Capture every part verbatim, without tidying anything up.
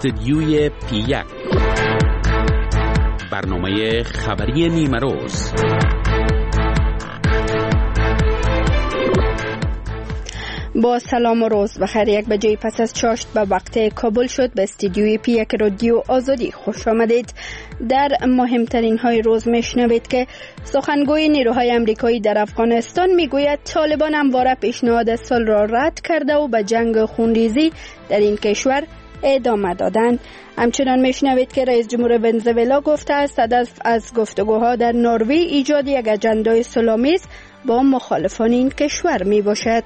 استدیوی پی یک، برنامه خبری نیمه روز. با سلام و روز بخیر. یک بجه پس از چاشت به وقت کابل شد. به استدیوی پی یک رادیو آزادی خوش آمدید. در مهمترین های روز میشنوید که سخنگوی نیروهای امریکایی در افغانستان میگوید طالبان همواره پیشنهاد صلح را رد کرده و به جنگ خونریزی در این کشور ادامه دادند. همچنان میشنوید که رئیس جمهور ونزوئلا گفته است هدف از گفتگوها در نروژ ایجاد یک اجندای صلح‌آمیز با مخالفان این کشور می باشد.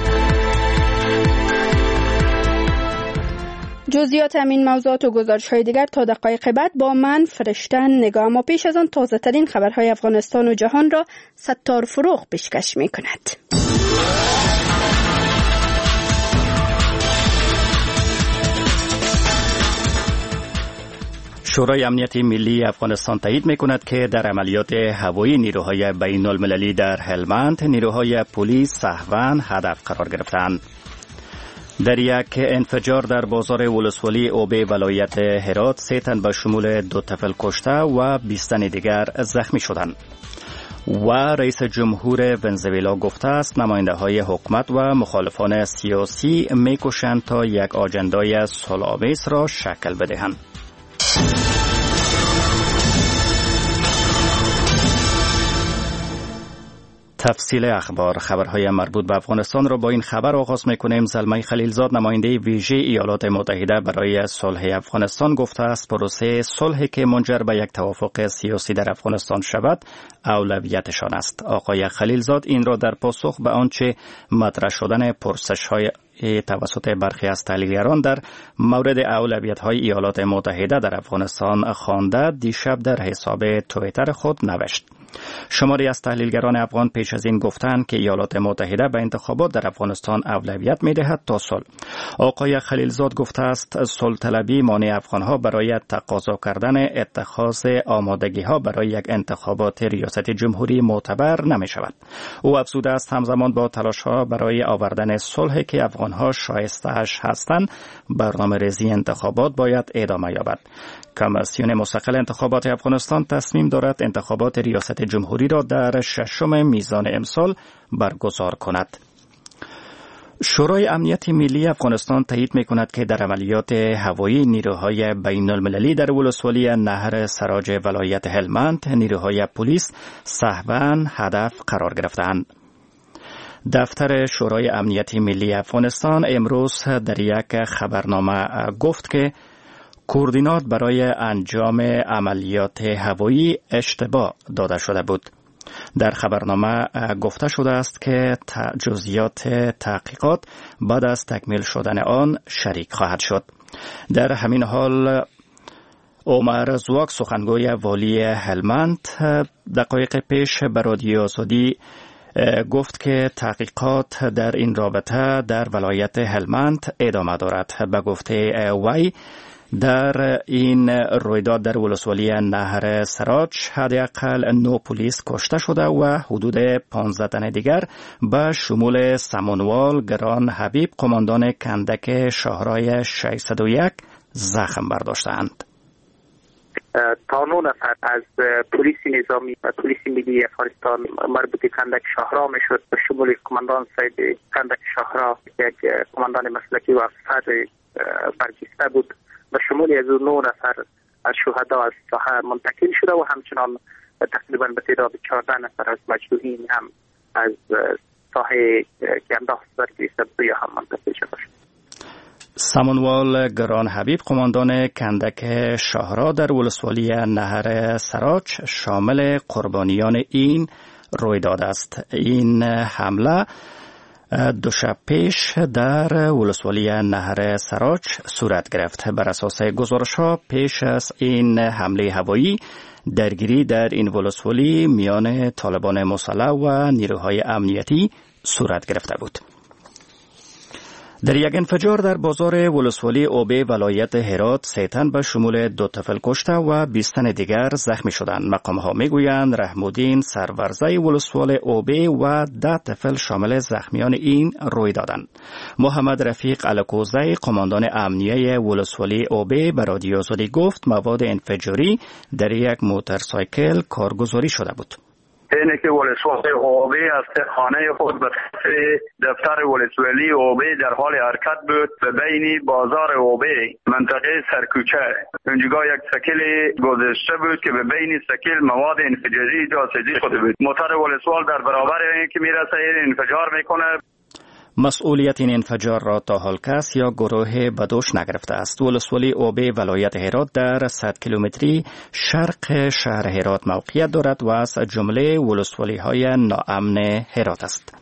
جزئیات همین موضوعات و گزارش‌های دیگر تا دقایق بعد با من فرشته نگاه. اما پیش از آن تازه ترین خبرهای افغانستان و جهان را ستار فروغ پیشکش می کند. شورای امنیت ملی افغانستان تایید می‌کند که در عملیات هوایی نیروهای بین المللی در هلمند نیروهای پلیس سهواً هدف قرار گرفتند. در یک انفجار در بازار ولسوالی اوبه ولایت هرات سه تن به شمول دو طفل کشته و بیست تن دیگر زخمی شدند. و رئیس جمهور ونزوئلا گفته است نماینده‌های حکومت و مخالفان سیاسی می‌کوشند تا یک آجندای صلح‌آمیز را شکل بدهند. تفصیل اخبار. خبرهای مربوط به افغانستان را با این خبر آغاز می‌کنیم. زلمه خلیلزاد نماینده ویژه ایالات متحده برای صلح افغانستان گفته است پروسه صلحی که منجر به یک توافق سیاسی در افغانستان شود اولویتشان است. آقای خلیلزاد این را در پاسخ به آنچه مطرح شدن پرسش‌های توسط برخی از تحلیلگران در مورد اولویت‌های ایالات متحده در افغانستان خوانده دیشب در حساب توییتر خود نوشت. شماری از تحلیلگران افغان پیش از این گفتند که ایالات متحده به انتخابات در افغانستان اولویت می‌دهد تا صلح. آقای خلیلزاد گفته است صلح طلبی مانع افغان‌ها برای تقاضا کردن اتخاذ آمادگی‌ها برای یک انتخابات ریاست جمهوری معتبر نمی‌شود. او افزوده است همزمان با تلاش‌ها برای آوردن صلحی که افغان‌ها شایسته‌اش هستند برنامه‌ریزی انتخابات باید ادامه یابد. کمیسیون مستقل انتخابات افغانستان تصمیم دارد انتخابات ریاست جمهوری را در ششم میزان امسال برگزار کند. شورای امنیت ملی افغانستان تایید می‌کند که در عملیات هوایی نیروهای بین المللی در ولسوالی نهر سراج ولایت هلمند نیروهای پلیس سهواً هدف قرار گرفتند. دفتر شورای امنیت ملی افغانستان امروز در یک خبرنامه گفت که کوردینات برای انجام عملیات هوایی اشتباه داده شده بود. در خبرنامه گفته شده است که جزئیات تحقیقات بعد از تکمیل شدن آن شریک خواهد شد. در همین حال عمر زواک سخنگوی والی هلمند دقایق پیش به رادیو آزادی گفت که تحقیقات در این رابطه در ولایت هلمند ادامه دارد. به گفته وی در این رویداد در ولسوالی نهر سراج حداقل نه پلیس کشته شده و حدود پانزده تن دیگر به شمول سمونوال گران حبیب قماندان کندک شاهرای ششصد و یک زخم برداشتند. تا نه نفر از پلیس نظامی و پلیس ملی افغانستان مربوط کندک شاهرا میشد به شمول قماندان سید کندک شاهرا یک قماندان مسلکی و افسر برجسته بود. به شمول از نه نفر از شهدا از ساحه منتقل شده و همچنان تقریبا به تعداد چهارده نفر از مجروحین هم از ساحه که انداخت برگریسته بود یا هم منتقل شده شد. سمونوال گران حبیب قماندان کندک شاهرا در ولسوالی نهر سراج شامل قربانیان این رویداد است. این حمله دو شب پیش در ولسوالی نهر سراج صورت گرفت. بر اساس گزارش‌ها پیش از این حمله هوایی درگیری در این ولسوالی میان طالبان مسلح و نیروهای امنیتی صورت گرفته بود. در یک انفجار در بازار ولسوالی اوبه ولایت هرات سه تن به شمول دو طفل کشته و بیست تن دیگر زخمی شدند. مقام ها میگویند رحم‌الدین سرورزه ولسوال اوبه و ده طفل شامل زخمیان این روی دادند. محمد رفیق الکوزی قماندان امنیه ولسوالی اوبه به رادیو آزادی گفت مواد انفجاری در یک موتورسایکل کارگزاری شده بود. اینه که ولسوالی اوبه از خانه خود به دفتر ولسوالی اوبه در حال حرکت بود به بین بازار اوبه منطقه سرکوچه. اونجا یک سکل گذاشته بود که به بین سکل مواد انفجاری جاسازی شده بود. موتور ولسوال در برابر این که میرسه این انفجار میکنه. مسئولیت این انفجار را تا حال کس یا گروه بدوش نگرفته است. ولسوالی اوبه ولایت هرات در صد کیلومتری شرق شهر هرات موقعیت دارد و از جمله ولسوالی های ناامن هرات است.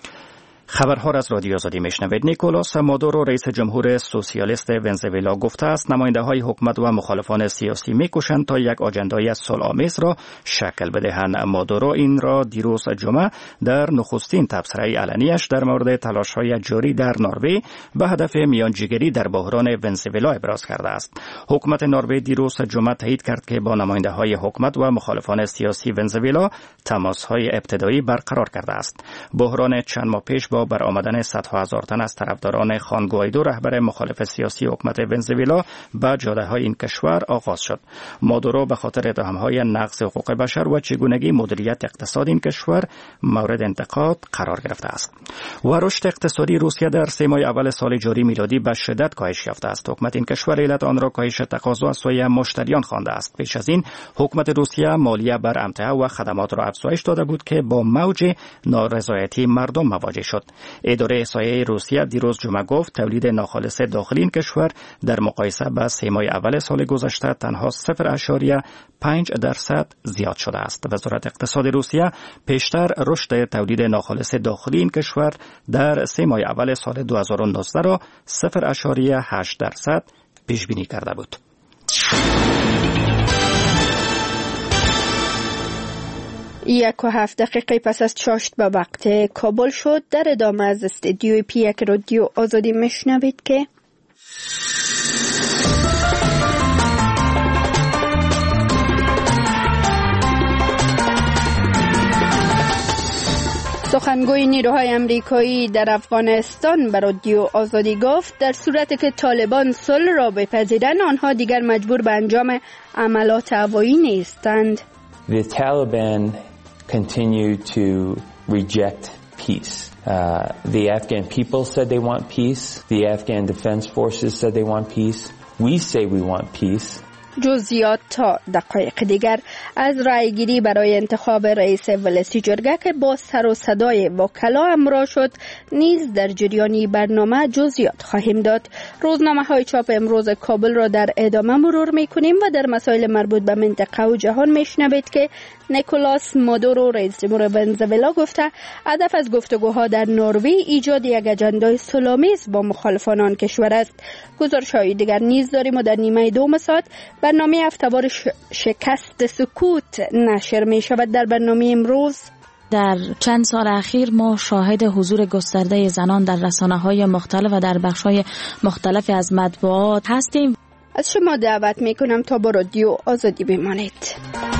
خبرها را از رادیو آزادی میشنوید. نیکولاس مادورو رئیس جمهور سوسیالیست ونزوئلا گفته است نماینده های حکومت و مخالفان سیاسی میکوشند تا یک آجندای صلح‌آمیز را شکل بدهند. مادورو این را دیروز جمعه در نخستین تبصره علنیش در مورد تلاش های جاری در نروژ به هدف میانجیگری در بحران ونزوئلا ابراز کرده است. حکومت نروژ دیروز جمعه تایید کرد که با نماینده های حکومت و مخالفان سیاسی ونزوئلا تماس های ابتدایی برقرار کرده است. بحران چند ماه پیش با برآمدن صدها هزار تن از طرفداران خوان گوایدو رهبر مخالف سیاسی حکومت ونزوئلا به جاده‌های این کشور آغاز شد. مادورو به خاطر اتهام‌های نقض حقوق بشر و چگونگی مدیریت اقتصاد این کشور مورد انتقاد قرار گرفته است. و رشد اقتصادی روسیه در سه ماه اول سال جاری میلادی به شدت کاهش یافته است. حکومت این کشور علت آن را کاهش تقاضا از سوی مشتریان خوانده است. پیش از این حکومت روسیه مالیه بر امتحه و خدمات را افزایش داده بود که با موج نارضایتی مردم مواجه شد. اداره احصایه روسیه دیروز جمعه گفت تولید ناخالص داخلی این کشور در مقایسه با سه ماه اول سال گذشته تنها صفر ممیز پنج درصد زیاد شده است. وزارت اقتصاد روسیه پیشتر رشد تولید ناخالص داخلی این کشور در سه ماه اول سال دو هزار و نوزده را صفر ممیز هشت درصد پیش بینی کرده بود. یک و هفت دقیقه پس از چاشت به وقت کابل شد. در ادامه از استدیوی پی یک رادیو آزادی میشنوید که سخنگوی نیروهای امریکایی در افغانستان به رادیو آزادی گفت در صورتی که طالبان صلح را بپذیرند آنها دیگر مجبور به انجام عملات هوایی نیستند. The Taliban continue to reject peace. Uh, the Afghan people said they want peace. The Afghan Defense Forces said they want peace. We say we want peace. جزئیات تا دقایق دیگر از رأیگیری برای انتخاب رئیس ولسی جرگه که با سر و صدای وکلا همراه شد نیز در جریانی برنامه جزئیات خواهیم داد. روزنامه های چاپ امروز کابل را در ادامه مرور می کنیم و در مسائل مربوط به منطقه و جهان میشنوید که نیکولاس مادورو رئیس جمهور ونزوئلا گفته هدف از گفتگوها در نروژ ایجاد یک اجندای صلح‌آمیز با مخالفان آن کشور است. گزارش‌های دیگر نیز داریم و در نیمه دوم ساعت برنامه هفته‌وار ش... شکست سکوت نشر می شود. در برنامه امروز در چند سال اخیر ما شاهد حضور گسترده زنان در رسانه‌های مختلف و در بخش‌های مختلف از مطبوعات هستیم. از شما دعوت می کنم تا با رادیو آزادی بمانید.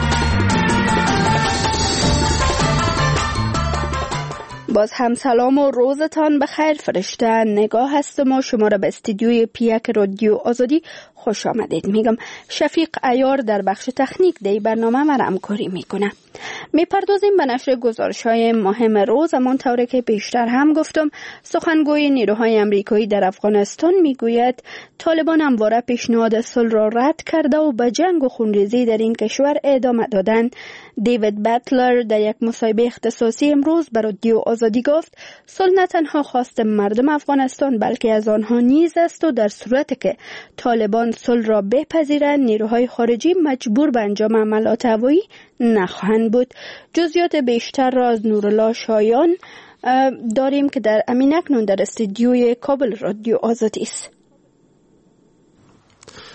باز هم سلام و روزتان بخیر. فرشته نگاه هستم و شما را به استودیوی پی یک رادیو آزادی خوش آمدید میگم. شفیق عیار در بخش تکنیک دی برنامه مرا همکاری میکنه. میپردازیم به نشر گزارش‌های مهم روز. همانطور که بیشتر هم گفتم سخنگوی نیروهای امریکایی در افغانستان میگوید طالبان همواره پیشنهاد صلح را رد کرده و به جنگ و خونریزی در این کشور ادامه دادند. دیوید باتلر در یک مصاحبه اختصاصی امروز به رادیو آزادی گفت صلح نه تنها خواست مردم افغانستان بلکه از آنها نیز است و در صورتی که طالبان صلح را بپذیرند نیروهای خارجی مجبور به انجام عملات هوایی نخواهند بود. جزئیات بیشتر را از نورالله شایان داریم که در امین اکنون در استودیوی کابل رادیو آزادی است.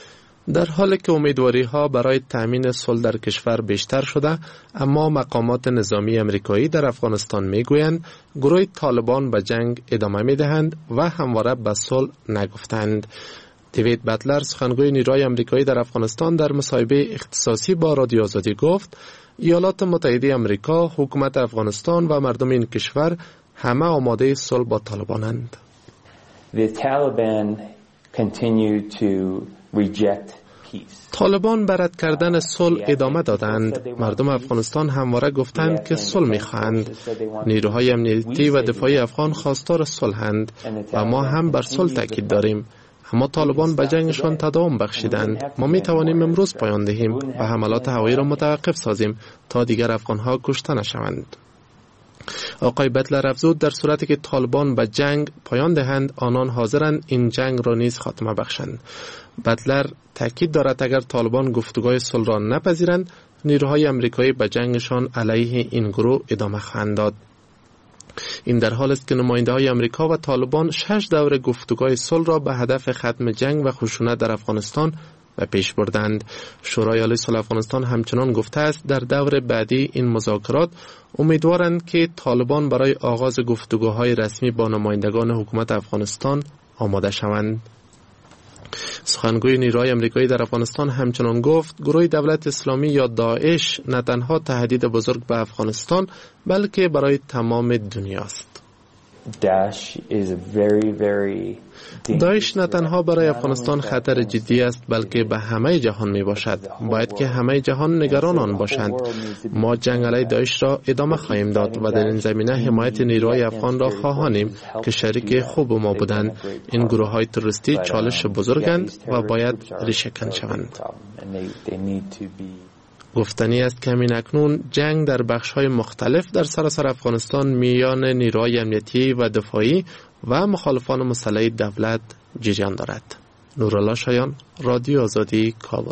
در حالی که امیدواری ها برای تأمین صلح در کشور بیشتر شده، اما مقامات نظامی امریکایی در افغانستان میگویند گروه طالبان به جنگ ادامه میدهند و همواره به صلح نگفتند. دیوید بتلر، سخنگوی نیروهای امریکایی در افغانستان، در مصاحبه اختصاصی با رادیو آزادی گفت ایالات متحده امریکا، حکومت افغانستان و مردم این کشور همه آماده صلح با طالبانند. The Taliban continue to reject peace. طالبان به رد کردن صلح ادامه دادند. مردم افغانستان همواره گفتند که صلح می‌خواهند. نیروهای امنیتی و دفاعی افغان خواستار صلحند و ما هم بر صلح تاکید داریم. اما طالبان به جنگشان تداوم بخشیدند. ما می توانیم امروز پایان دهیم و حملات هوایی را متوقف سازیم تا دیگر افغان‌ها کشته نشوند. آقای بتلر افزود در صورتی که طالبان به جنگ پایان دهند، آنان حاضرند این جنگ را نیز خاتمه بخشند. بتلر تاکید دارد اگر طالبان گفتگوی صلح را نپذیرند، نیروهای امریکایی به جنگشان علیه این گروه ادامه خواهند داد. این در حال است که نماینده‌های امریکا و طالبان شش دور گفتگوی صلح را به هدف ختم جنگ و خشونت در افغانستان و پیش بردند. شورای عالی صلح افغانستان همچنان گفته است در دور بعدی این مذاکرات امیدوارند که طالبان برای آغاز گفتگوهای رسمی با نمایندگان حکومت افغانستان آماده شوند. سخنگوی نیروهای امریکایی در افغانستان همچنان گفت گروه دولت اسلامی یا داعش نه تنها تهدید بزرگ به افغانستان بلکه برای تمام دنیاست. داعش نه تنها برای افغانستان خطر جدی است بلکه به همه جهان می باشد. باید که همه جهان نگران آن باشند. ما جنگ علیه داعش را ادامه خواهیم داد و در این زمینه حمایت نیروهای افغان را خواهانیم که شریک خوب ما بودند. این گروه های تروریستی چالش بزرگند و باید ریشه کن شوند. گفتنی است که همین اکنون جنگ در بخش‌های مختلف در سراسر افغانستان میان نیروهای امنیتی و دفاعی و مخالفان مسلح دولت جریان دارد. نورالله شایان، رادیو آزادی، کابل.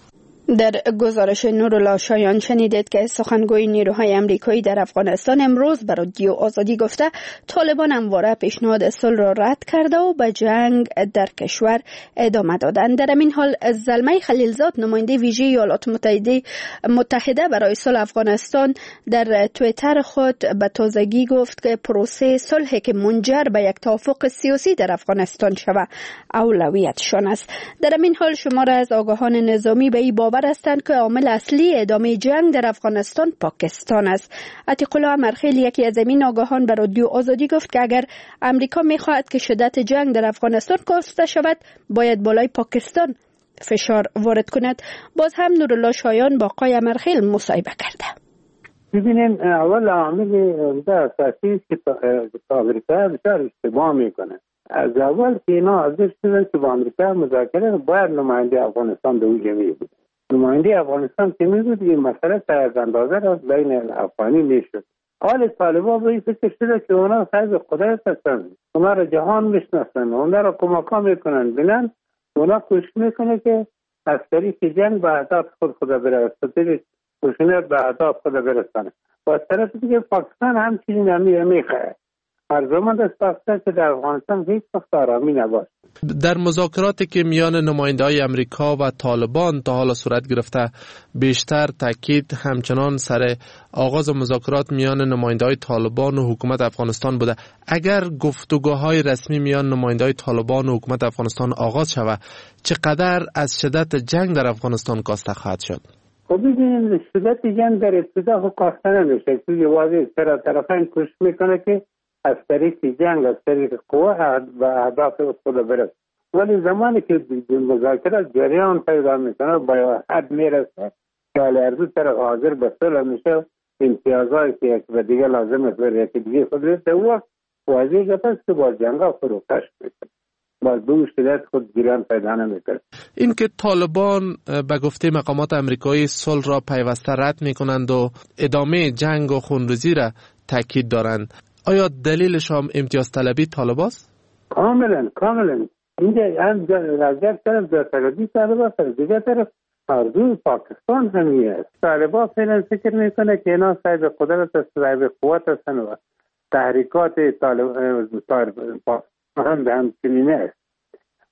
در گزارش نورالله شایان شنیدید که سخنگوی نیروهای امریکایی در افغانستان امروز به رادیو آزادی گفته طالبان همواره پیشنهاد صلح را رد کرده و به جنگ در کشور ادامه دادند. در این حال زلمه خلیلزاد، نماینده ویژه ایالات متحده متحده برای صلح افغانستان، در توییتر خود به تازگی گفت که پروسه صلحی که منجر به یک توافق سیاسی در افغانستان شود اولویتشان است. در این حال شمار از آگاهان نظامی به این باور هستند که عامل اصلی ادامه جنگ در افغانستان پاکستان است. عتیق الله امرخیل، یکی از این آگاهان، به رادیو آزادی گفت که اگر امریکا می‌خواهد که شدت جنگ در افغانستان کاسته شود، باید بالای پاکستان فشار وارد کند. باز هم نورالله شایان با آقای امرخیل مصاحبه کرده. ببینین، اول عامل اساسی است که امریکا بسیار اشتباه میکنه. از اول که اینا حاضر شدن که با امریکا مذاکره، باید نماینده افغانستان به اونجا می بود. نماینده افغانستان که می بود این مسئله تا از اندازه را بین افغانی می شد. حال طالبان به این فکر شده که اونا صاحب قدرت هستن، اونا را جهان میشناسن، اونا را کمکا میکنن، بلند اونا کوشش میکنه که از طریق جنگ به اهداف خود خود برسه، خشونت به اهداف خود برسانه. و از طرف دیگه پاکستان هم چیزی نمی میخواه. ارزمند است پاکستان که در افغانستان هیچ وقت آرامی نباشد. در مذاکراتی که میان نماینده‌های امریکا و طالبان تا حالا صورت گرفته، بیشتر تاکید همچنان سر آغاز مذاکرات میان نماینده‌های طالبان و حکومت افغانستان بوده. اگر گفتگوهای رسمی میان نماینده‌های طالبان و حکومت افغانستان آغاز شود، چقدر از شدت جنگ در افغانستان کاسته خواهد شد؟ خب ببینید، شدت جنگ در ابتدا خب کاسته نمیشه، چون واضح طرف طرفین کوشش میکنه که از طریق جنگ، از طریق قوه و اهداف خود برسه. ولی زمانی که مذاکرات جریان پیدا میکنه، با حد میرسه که هر دو طرف حاضر به صلح میشه، امتیازهایی که یک به دیگه لازم است برای یکی دیگه خود برسه، او واضح است که با جنگا فروکش میشه، با دو شدت خود جریان پیدا نمیکنه. این که طالبان به گفته مقامات امریکایی صلح را پیوسته رد میکنند و ادامه جنگ و خونریزی را تاکید دارند، آیا دلیلش هم امتیاز طلبی طالباست؟ کاملا کاملا. اینجا هم از یک طرف در طلبی طالباست، از دیگر طرف آرزوی پاکستان همی است. طالبا فعلا فکر میکنه که اینا صاحب قدرت است، صاحب قوت هستند و تحریکات طالب پاکستان هم به هم چنینه است.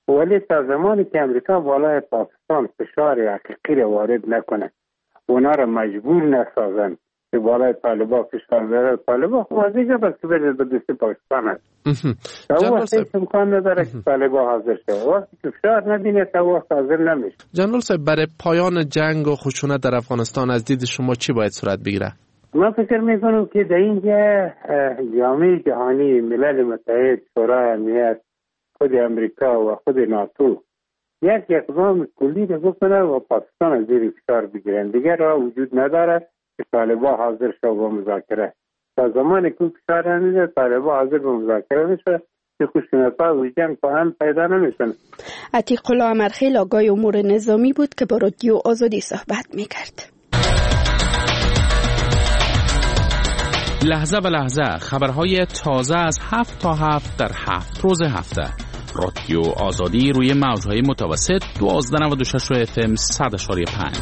ولی تا زمانی که امریکا بالای پاکستان فشار حقیقی را وارد نکنه، اونا را مجبور نسازن که بالای طالبان فشار بیاره، طالبان واضحه بس که بره به دست پاکستان هست. تا وقتی امکان نداره که طالبان حاضر شده، وقتی که فشار نبینه تا وقت حاضر نمیشه. جنرال صاحب، برای پایان جنگ و خشونت در افغانستان از دید شما چی باید صورت بگیره؟ من فکر میکنم که در اینجا جامعه جهانی، ملل متحد، شورای امنیت، خود امریکا و خود ناتو یک اقدام کلی را بکنه و پاکستان از زیر فشار بگیرن. دیگر راه وجود نداره که طالبان حاضر شد با مذاکره. تا زمانی که فشار نمیده طالبان حاضر به مذاکره میشه که خشونت‌ها و جنگ با هم پیدا نمیشن. عتیق الله امرخیل آقای امور نظامی بود که با رادیو آزادی صحبت میکرد. لحظه به لحظه خبرهای تازه از هفت تا هفت در هفت روز هفته. رادیو آزادی روی موجهای متوسط دوازده و نود و شش اف ام صد و پنج.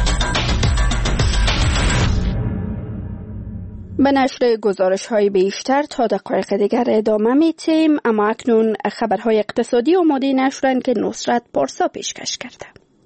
به نشر گزارش های بیشتر تا دقایق دیگر ادامه میتیم، اما اکنون خبرهای اقتصادی آماده نشرند که نصرت پارسا پیشکش کرده.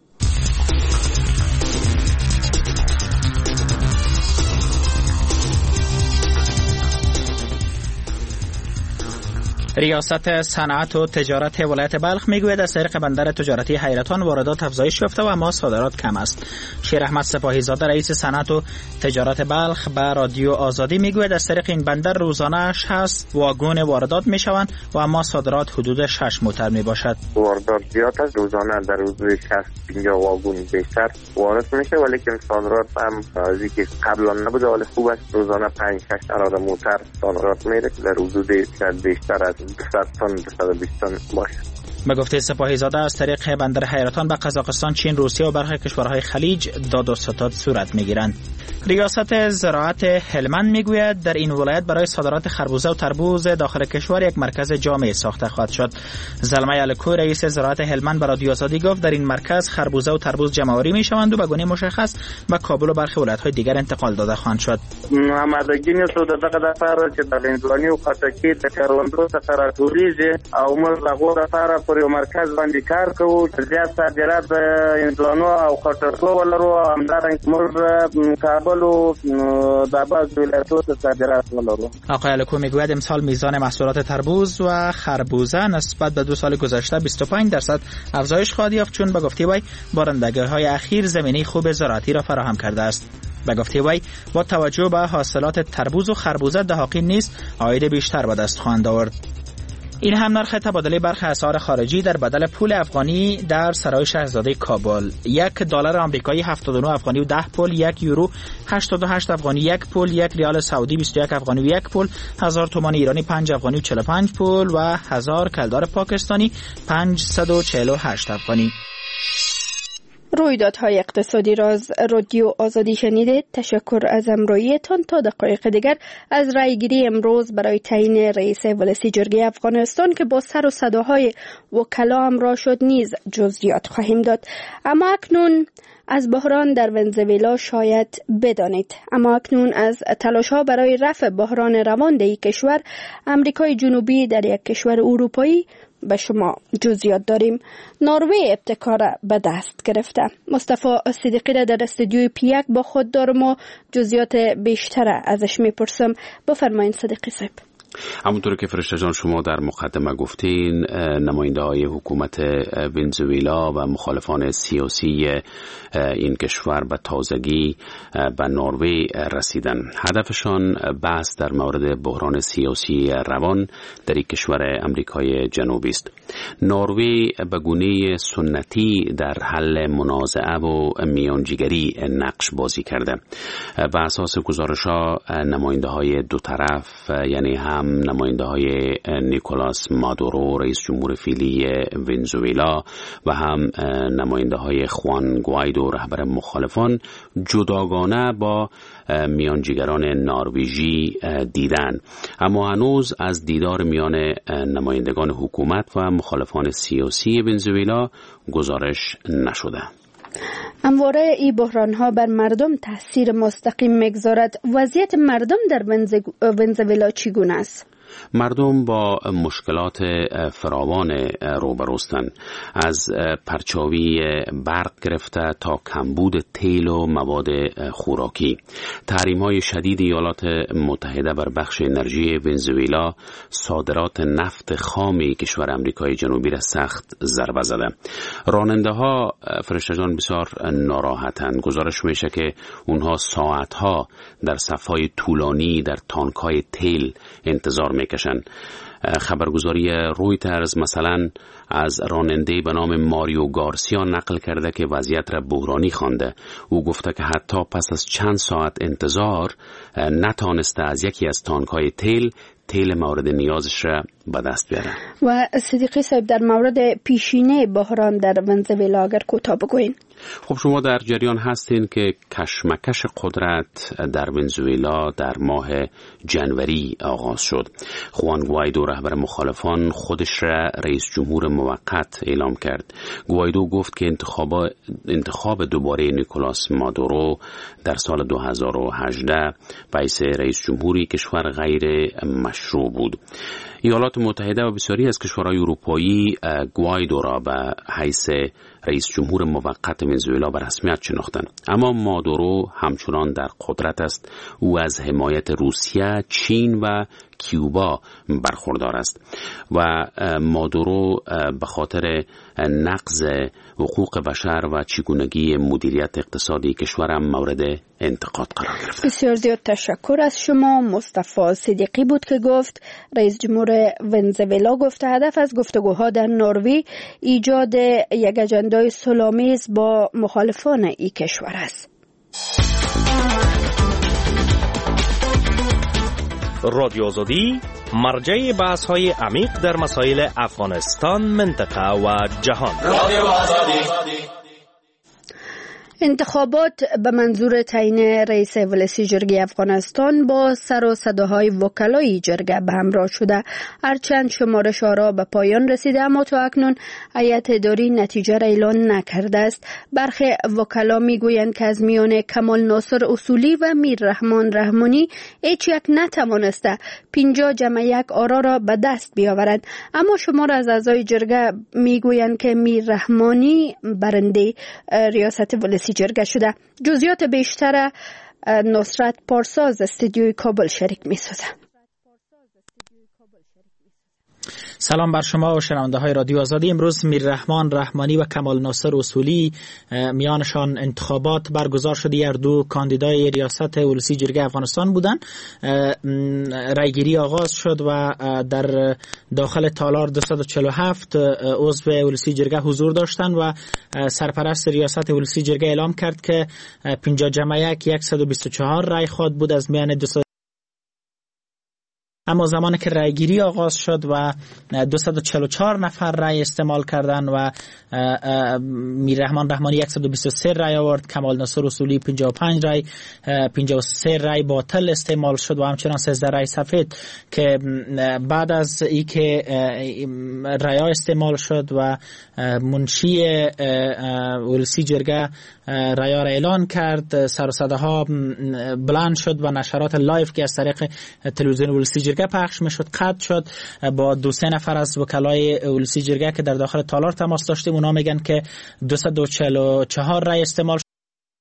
ریاست صنعت و تجارت ولایت بلخ میگوید از طریق بندر تجارتی حیرتان واردات افزایش یافته و اما صادرات کم است. شیر احمد سپاهی زاده رئیس صنعت و تجارت بلخ به رادیو آزادی میگوید از طریق این بندر روزانه شصت واگن واردات میشوند و اما صادرات حدود شش موتر میباشد. واردات زیاد است، روزانه در روز شصت پنجاه واگن بیشتر وارد میشه، ولی که صادرات هم از اینکه قبلا نبوده ولی خوب است، روزانه پنج شش تا موتر صادرات میره که در حدود بیشتر از صد تن به صد و بیست تن باشد. به گفته سپاهی زاده از طریق بندر حیرتان به قزاقستان، چین، روسیه و برخی کشورهای خلیج داد و ستاد صورت میگیرند. ریاست زراعت هلمند میگوید در این ولایت برای صادرات خربوزه و تربوز داخل کشور یک مرکز جامع ساخته خواهد شد. زلمه الکو رئیس زراعت هلمند به رادیو آزادی گفت در این مرکز خربوزه و تربوز جمع‌آوری میشوند و به گونه مشخص به کابل و برخی ولایت‌های دیگر انتقال داده خواهند شد. آمادگی نیست د دغه لپاره چې د انځواني او خټکي د کروندو څخه راټولیږي او موږ دغه لپاره پر یو مرکز باندې کار کوو چې زیات صادرات د انځوانو او خټکو ولرو، همدارنګه موږ کابل و د بعض ولایتونو ته صادرات ولرو. آقای الکو میگوید امسال میزان محصولات تربوز و خربوزه نسبت به دو سال گذشته بیست و پنج درصد افزایش خواهد یافت، چون به گفته وی بارندگی‌های اخیر زمینه خوب زراعتی را فراهم کرده است. به گفته وی با توجه به حاصلات تربوز و خربوزه دهاقین نیست عاید بیشتر به دست خواهند آورد. این هم نرخ تبادله برخی اسعار خارجی در بدل پول افغانی در سرای شاهزاده کابل: یک دلار آمریکایی هفتاد و نه افغانی و ده پول، یک یورو هشتاد و هشت افغانی یک پول، یک ریال سعودی بیست و یک افغانی و یک پول، هزار تومان ایرانی پنج افغانی و چهل و پنج پول و هزار کلدار پاکستانی پانصد و چهل و هشت افغانی. رویدادهای اقتصادی را از رادیو آزادی شنیدید. تشکر از همراهیتان. تا دقایق دیگر از رایگیری امروز برای تعیین رئیس ولسی جرگه افغانستان که با سر و صداهای وکلا همراه شد نیز جزئیات خواهیم داد. اما اکنون از بحران در ونزوئلا شاید بدانید. اما اکنون از تلاش‌ها برای رفع بحران روان در یک کشور امریکای جنوبی در یک کشور اروپایی به شما جزئیات داریم. نروژ ابتکار به دست گرفته. مصطفی صدیقی را در استودیوی پیک با خود دارم و جزئیات بیشتر ازش میپرسم. بفرمایید صدیقی صاحب. همونطور که فرشته جان شما در مقدمه گفتین، نماینده های حکومت ونزوئلا و مخالفان سیاسی این کشور به تازگی به نروژ رسیدن. هدفشان بحث در مورد بحران سیاسی روان در این کشور امریکای جنوبی است. نروژ به گونه سنتی در حل منازعه و میانجیگری نقش بازی کرده. بر اساس گزارش‌ها نماینده های دو طرف، یعنی هم نماینده های نیکولاس مادورو رئیس جمهور فعلی ونزوئلا و هم نماینده های خوان گوایدو رهبر مخالفان جداگانه با میانجیگران نروژی دیدن، اما هنوز از دیدار میان نمایندگان حکومت و مخالفان سیاسی ونزوئلا گزارش نشده. همواره این بحران ها بر مردم تاثیر مستقیم میگذارد. وضعیت مردم در ونزوئلا چگونه است؟ مردم با مشکلات فراوان روبروستند، از پرچاوی برق گرفته تا کمبود تیل و مواد خوراکی. تحریم‌های شدید ایالات متحده بر بخش انرژی ونزوئلا صادرات نفت خام کشور آمریکای جنوبی را سخت ضربه زده. راننده‌ها فرشته جان بسیار ناراحتند. گزارش میشه که اونها ساعتها در صف‌های طولانی در تانک‌های تیل انتظار میکشن. خبرگزاری رویترز مثلا از راننده به نام ماریو گارسیا نقل کرده که وضعیت را بحرانی خوانده. او گفته که حتی پس از چند ساعت انتظار نتانسته از یکی از تانک‌های تیل تیل مورد نیازش را به دست بیاره. و صدیقی صاحب در مورد پیشینه بحران در ونزوئلا اگر کوتاه بگوین. خب شما در جریان هستین که کشمکش قدرت در ونزوئلا در ماه جنوری آغاز شد. خوان گوایدو رهبر مخالفان خودش را رئیس جمهور موقت اعلام کرد. گوایدو گفت که انتخاب انتخاب دوباره نیکولاس مادورو در سال دو هزار و هجده باعث رئیس جمهوری کشور غیر مشروع بود. ایالات متحده و بسیاری از کشورهای اروپایی گوایدو را به حیث رئیس جمهور موقت ونزوئلا به رسمیت شناختند، اما مادورو همچنان در قدرت است. او از حمایت روسیه، چین و کیوبا برخوردار است و مادورو به خاطر نقض حقوق بشر و چگونگی مدیریت اقتصادی کشورم مورد انتقاد قرار گرفت. بسیار زیاد تشکر از شما. مصطفی صدیقی بود که گفت رئیس جمهور ونزوئلا گفته هدف از گفتگوها در نروژ ایجاد یک اجندای صلح‌آمیز با مخالفان این کشور است. رادیو آزادی مرجع بحث‌های عمیق در مسائل افغانستان، منطقه و جهان. رادیو آزادی. انتخابات به منظور تعیین رئیس ولسی جرگه افغانستان با سر و صداهای وکلای جرگه به همراه شده. هرچند شمارش آرا به پایان رسیده اما تا اکنون هیئت اداری نتیجه را اعلان نکرده است. برخی وکلا میگویند که از میان کمال ناصر اصولی و میر رحمان رحمانی هیچ یک نتوانسته پنجاه جمع یک آرا را به دست بیاورد، اما شمار از اعضای جرگه میگویند که میر رحمانی برنده ریاست ولسی جرگه شده. جزئیات بیشتر نصرت پارساز استودیوی کابل شریک می سازه. سلام بر شما و شنونده های رادیو آزادی. امروز میر رحمان رحمانی و کمال ناصر اصولی میانشان انتخابات برگزار شده. هر دو کاندیدای ریاست ولسی جرگه افغانستان بودند. رایگیری آغاز شد و در داخل تالار دویست و چهل و هفت عضو ولسی جرگه حضور داشتند و سرپرست ریاست ولسی جرگه اعلام کرد که پنجاه جمع یک صد و بیست و چهار رای خواهد بود از میان دویست. اما زمانی که رایگیری آغاز شد و دویست و چهل و چهار نفر رای استعمال کردند و میر رحمان رحمانی صد و بیست و سه رای آورد، کمال ناصر اصولی پنجاه و پنج رای، پنجاه و سه رای باطل استعمال شد و همچنان سیزده رای سفید که بعد از ای که رای استعمال شد و منشی ولسی جرگه رای را اعلان کرد، سر و صداها بلند شد و نشرات لایف که از طریق تلویزیون ولسی جرگه پخش میشد قطع شد. با دو سه نفر از وکلای ولسی جرگه که در داخل تالار تماس داشتیم اونا میگن که دویست و چهل و چهار رای استعمال شد.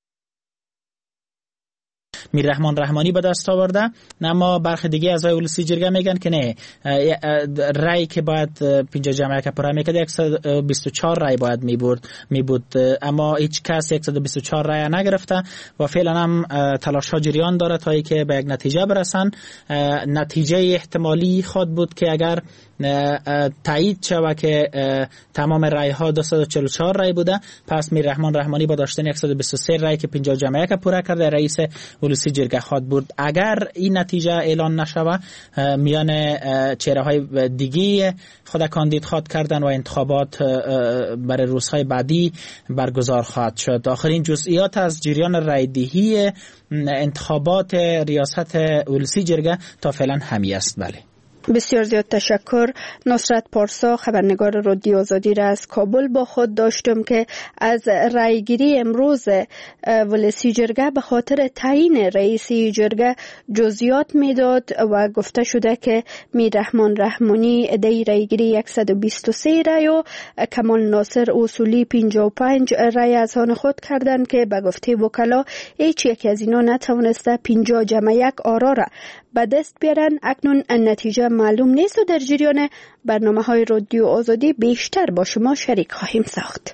میر رحمان رحمانی به دست آورده، اما برخی دیگه از ولسی جرگه میگن که نه، رای که باید پنجاه جمع یک پر میکرد صد و بیست و چهار رای باید میبرد میبود، اما هیچ کس صد و بیست و چهار رای نگرفته و فعلا هم تلاش ها جریان داره تا ای که به یک نتیجه برسن. نتیجه احتمالی خود بود که اگر تایید شود که تمام رای ها دویست و چهل و چهار رای بوده، پس میر رحمان رحمانی با داشتن صد و بیست و سه رای که پنجاه جمع یک پوره کرده رئیس ولسی جرگه خواهد بود. اگر این نتیجه اعلان نشود میان چهره های دیگه خود کاندید خواهد کردن و انتخابات برای روزهای بعدی برگزار خواهد شد. آخرین جزئیات از جریان رایدهی انتخابات ریاست ولسی جرگه تا فعلا همی است. بله بسیار زیاد تشکر. نصرت پارسا، خبرنگار رادیو آزادی را از کابل با خود داشتم که از رایگیری امروز ولسی جرگه به خاطر تعیین رئیس جرگه جزئیات میداد و گفته شده که میر رحمان رحمانی عده رایگیری صد و بیست و سه رای و کمال ناصر اصولی پنجاه و پنج رای از آن خود کردند که به گفته وکلا هیچ یک از اینا نتوانسته پنجاه جمع یک آرا را به دست بیارن. اکنون نتیجه معلوم نیست و در جریان برنامه های رادیو آزادی بیشتر با شما شریک خواهیم ساخت.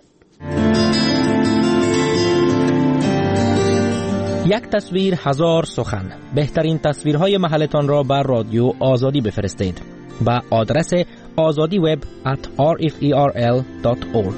یک تصویر هزار سخن. بهترین تصویرهای محلتان را بر رادیو آزادی بفرستید با آدرس azadi web at r f e r l dot org.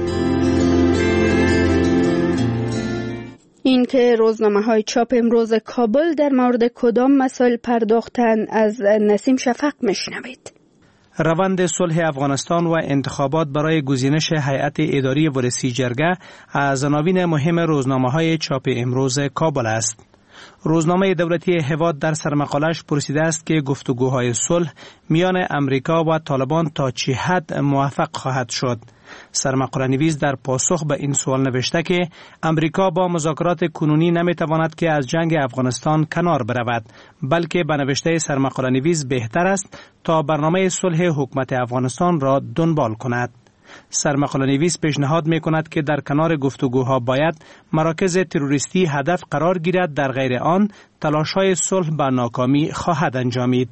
این که روزنامه های چاپ امروز کابل در مورد کدام مسائل پرداختن از نسیم شفق میشنوید. روند صلح افغانستان و انتخابات برای گزینش هیئت اداری ولسی جرگه از عناوین مهم روزنامه های چاپ امروز کابل است. روزنامه دولتی هواد در سرمقالش پرسیده است که گفتگوهای صلح میان امریکا و طالبان تا چه حد موفق خواهد شد. سرمقاله نویس در پاسخ به این سوال نوشته که امریکا با مذاکرات کنونی نمیتواند که از جنگ افغانستان کنار برود، بلکه به نوشته سرمقاله نویس بهتر است تا برنامه صلح حکومت افغانستان را دنبال کند. سرمقاله نویس پیشنهاد می کند که در کنار گفتگوها باید مراکز تروریستی هدف قرار گیرد، در غیر آن تلاش‌های صلح به ناکامی خواهد انجامید.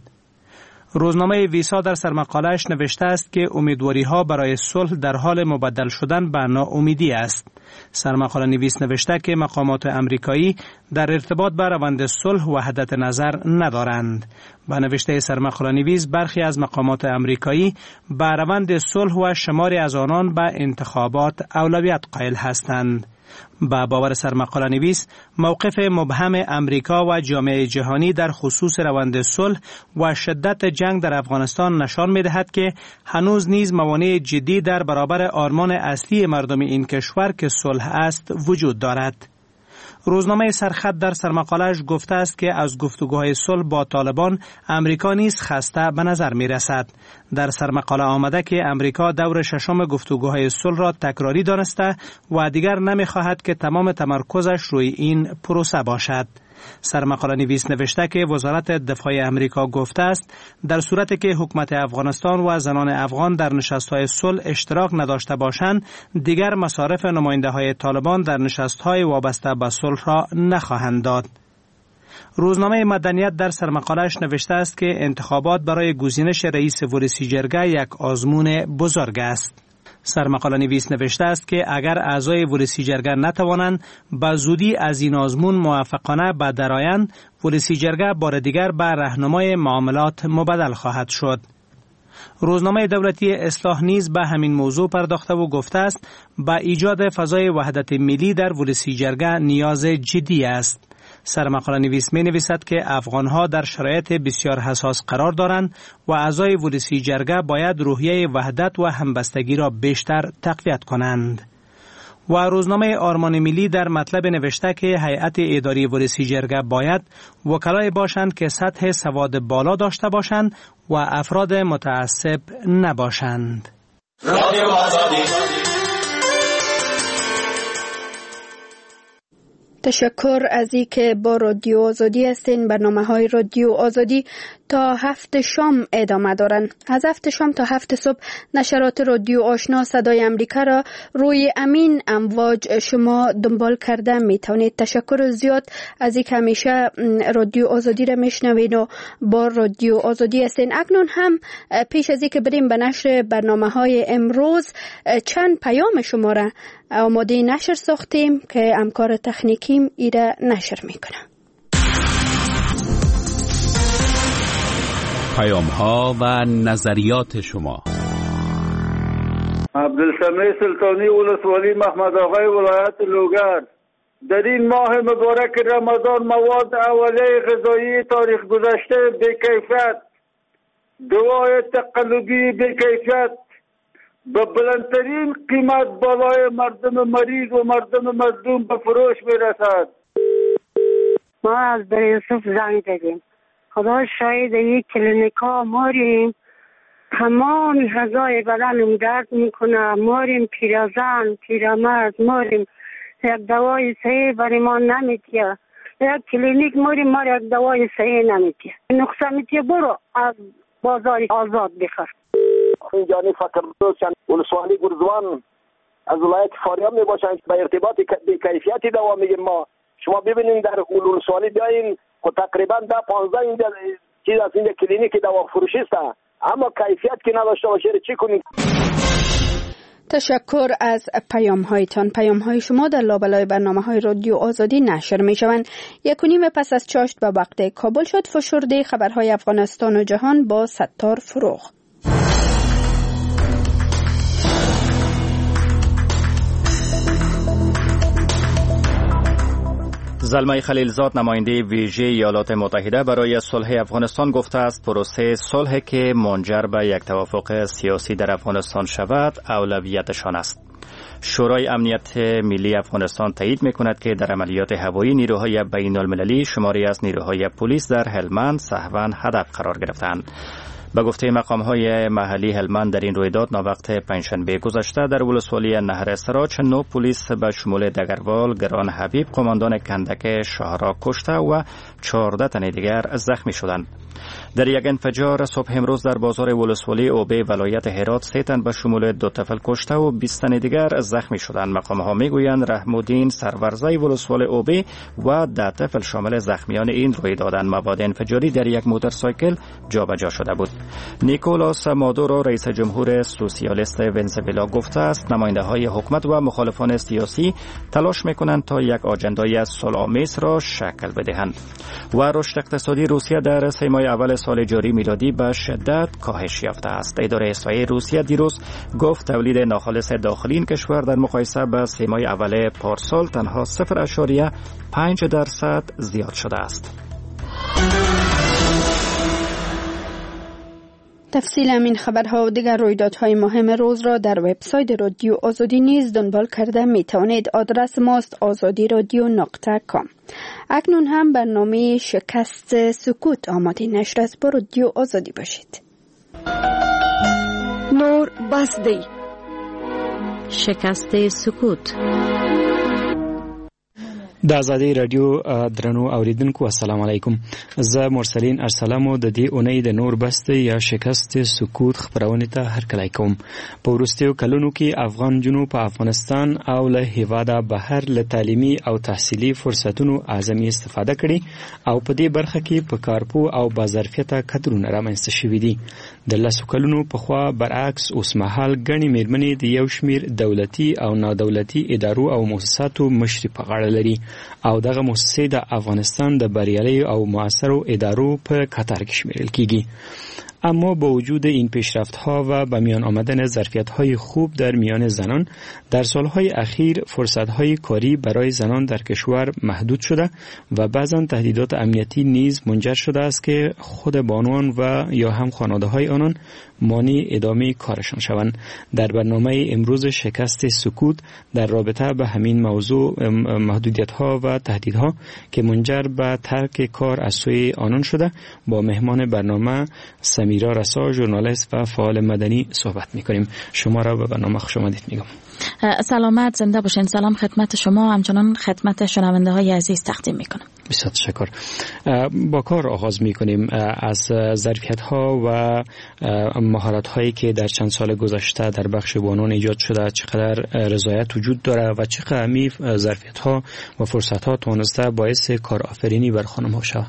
روزنامه ویسا در سرمقاله‌اش نوشته است که امیدواری‌ها برای صلح در حال مبدل شدن به ناامیدی است. سرمقاله نویس نوشته که مقامات امریکایی در ارتباط با روند صلح وحدت نظر ندارند. با نوشته سرمقاله نویس برخی از مقامات امریکایی به روند صلح و شماری از آنان به انتخابات اولویت قائل هستند. با باور سرمقاله نویس موقف مبهم امریکا و جامعه جهانی در خصوص روند صلح و شدت جنگ در افغانستان نشان می‌دهد که هنوز نیز موانع جدی در برابر آرمان اصلی مردم این کشور که صلح است وجود دارد. روزنامه سرخط در سرمقاله‌اش گفته است که از گفتگوهای صلح با طالبان امریکا نیز خسته به نظر می رسد. در سرمقاله آمده که امریکا دور ششم گفتگوهای صلح را تکراری دانسته و دیگر نمی خواهد که تمام تمرکزش روی این پروسه باشد. سرمقاله نویس نوشته که وزارت دفاع امریکا گفته است در صورتی که حکومت افغانستان و زنان افغان در نشست‌های صلح اشتراک نداشته باشند، دیگر مصارف نماینده‌های طالبان در نشست‌های وابسته به صلح را نخواهند داد. روزنامه مدنیت در سرمقاله‌اش نوشته است که انتخابات برای گزینش رئیس ولسی جرگه یک آزمون بزرگ است. سرمقاله نویس نوشته است که اگر اعضای ولسی جرگه نتوانند به زودی از این آزمون موفقانه به درآیند، ولسی جرگه بار دیگر به راهنمای معاملات مبدل خواهد شد. روزنامه دولتی اصلاح نیز به همین موضوع پرداخته و گفته است به ایجاد فضای وحدت ملی در ولسی جرگه نیاز جدی است. سرمقاله نویس می نویسد که افغانها در شرایط بسیار حساس قرار دارند و اعضای ولسی جرگه باید روحیه وحدت و همبستگی را بیشتر تقویت کنند. و روزنامه آرمان ملی در مطلب نوشته که هیئت اداری ولسی جرگه باید وکلای باشند که سطح سواد بالا داشته باشند و افراد متعصب نباشند. رادیو آزادی. تشکر از این که با رادیو آزادی هستین. برنامه های رادیو آزادی تا هفت شام ادامه دارن. از هفت شام تا هفت صبح نشرات رادیو آشنا صدای امریکا را روی امین امواج شما دنبال کرده می توانید. تشکر زیاد از این که همیشه رادیو آزادی را میشنوید و با رادیو آزادی هستین. اکنون هم پیش از این که بریم به نشر برنامه های امروز چند پیام شما را آماده نشر ساختیم که همکار تکنیکیم ایره نشر میکنه. پیام ها و نظریات شما. عبدالسمیع سلطانی ولسوالی محمد آقای ولایت لوگر. در این ماه مبارک رمضان مواد اولیه غذایی تاریخ گذشته بی‌کیفیت، دوای تقلبی بی‌کیفیت به بلندترین قیمت بالای مردم مریض و مردم مظلوم به فروش میرسد. ما از در یوسف زنگ دادیم، خدا شاید یک کلینیکا ماریم تمام غذای بدنم درد میکنه، ماریم پیرزن پیرمرد ماریم، یک دوای صحیح برای ما نمیتیه، یک کلینیک ماریم ما یک دوای صحیح نمیتیه، نقصه میتیه برو از بازار آزاد بخر. جانی فکر دوستان ولسوالی گرزوان از ولایت فاریاب می باشند به ارتباط به کیفیتی دوام میگیم. ما شما ببینید در ولسوالی بیاین خب تقریبا ده پانزده اینجا چیز از اینجا کلینیک دوا فروشی است، اما کیفیت که نداشته باشه چی کنیم؟ تشکر از پیام هایتان. پیام های شما در لابلای برنامه های رادیو آزادی نشر می شوند. یک و نیم پس از چاشت به وقت کابل شد فشرده خبرهای افغانستان و جهان با ستار فروغ. زلمه خلیلزاد نماینده ویژه ایالات متحده برای صلح افغانستان گفته است پروسه صلح که منجر به یک توافق سیاسی در افغانستان شود اولویتشان است. شورای امنیت ملی افغانستان تایید می‌کند که در عملیات هوایی نیروهای بین المللی شماری از نیروهای پلیس در هلمند سهواً هدف قرار گرفتند. به گفته مقام‌های محلی هلمند در این رویداد ناوقت پنجشنبه گذشته در ولسوالی نهر سراج نو پلیس به شمول دگروال گران حبیب قماندان کندک شهرا کشته و چهارده تن دیگر زخمی شدند. در یک انفجار صبح امروز در بازار ولسوالی اوبه ولایت هرات سه تن به شمول دو طفل کشته و بیست تن دیگر زخمی شدند. مقام‌ها میگویند رحم‌الدین سرورزی ولسوالی اوبه و ده طفل شامل زخمیان این رویدادند. مواد انفجاری در یک موتورسایکل جابجا شده بود. نیکولاس مادورو رئیس جمهور سوسیالیست ونزوئلا گفته است نماینده‌های حکومت و مخالفان سیاسی تلاش می‌کنند تا یک آجندای صلح‌آمیز را شکل بدهند. و رشد اقتصادی روسیه در سه ماه اول سال جاری میلادی به شدت کاهش یافته است. اداره احصایی روسیه دیروز گفت تولید ناخالص داخلی این کشور در مقایسه با سه ماه اول پارسال تنها صفر ممیز پنج درصد زیاد شده است. تفصیل همین خبرها و دیگر رویدادهای مهم روز را در وبسایت رادیو آزادی نیز دنبال کرده می توانید. آدرس ماست آزادی رادیو نقطه کام. اکنون هم برنامه شکست سکوت آماده نشر است. با رادیو آزادی باشید. نور بسدی شکست سکوت. د آزادۍ رادیو درنو اوریدونکو السلام علیکم. زه مرسلین ارسلم د دې اونۍ د نور بست یا شکست سکوت خبرونه ته هرکلی کوم. په وروستیو کلونو کې افغان جنو په افغانستان او له هیواده بهر له تعلیمي او تحصیلي فرصتونو اعظمي استفاده کړي او په دې برخه کې په کارپو او بازارفیته کدرونه رامنځته شوي دي. د لسو کلونو پخوا برعکس اوس مهال ګڼې میرمنې د یو شمیر دولتي او نادولتي ادارو او مؤسساتو مشري په غاړه لري او دغه مؤسسې د افغانستان د بریالي او موثرو ادارو په کتار کې شمیرل کیږي. اما با وجود این پیشرفت‌ها و به میان آمدن ظرفیت‌های خوب در میان زنان در سالهای اخیر فرصت‌های کاری برای زنان در کشور محدود شده و بعضاً تهدیدات امنیتی نیز منجر شده است که خود بانوان و یا هم خانواده‌های آنان مانع ادامه کارشان شوند. در برنامه امروز شکست سکوت در رابطه به همین موضوع محدودیت‌ها و تهدیدها که منجر به ترک کار از سوی آنان شده با مهمان برنامه سمیرا رسا ژورنالیست و فعال مدنی صحبت می‌کنیم. شما را به برنامه خوش آمدید میگم. سلامت زنده باشین. سلام خدمت شما همچنان خدمت شنونده‌های عزیز تقدیم می‌کنم. بسیار تشکر. با کار آغاز می‌کنیم. از ظرفیت‌ها و مهارت‌هایی که در چند سال گذشته در بخش بانوان ایجاد شده چقدر رضایت وجود داره و چقدر امی ظرفیت‌ها و فرصت‌ها توانسته باعث کارآفرینی بر خانم‌ها شود.